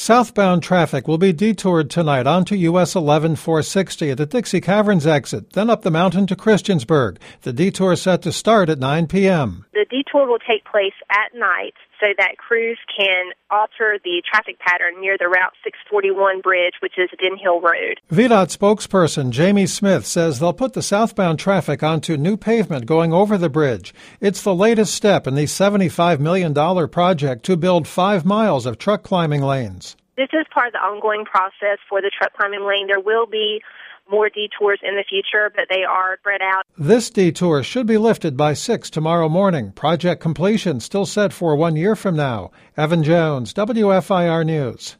Southbound traffic will be detoured tonight onto US 11 460 at the Dixie Caverns exit, then up the mountain to Christiansburg. The detour set to start at 9 p.m. The detour will take place at night so that crews can alter the traffic pattern near the Route 641 bridge, which is Den Hill Road. VDOT spokesperson Jamie Smith says they'll put the southbound traffic onto new pavement going over the bridge. It's the latest step in the $75 million project to build 5 miles of truck climbing lanes. This is part of the ongoing process for the truck climbing lane. There will be more detours in the future, but they are spread out. This detour should be lifted by 6 tomorrow morning. Project completion still set for 1 year from now. Evan Jones, WFIR News.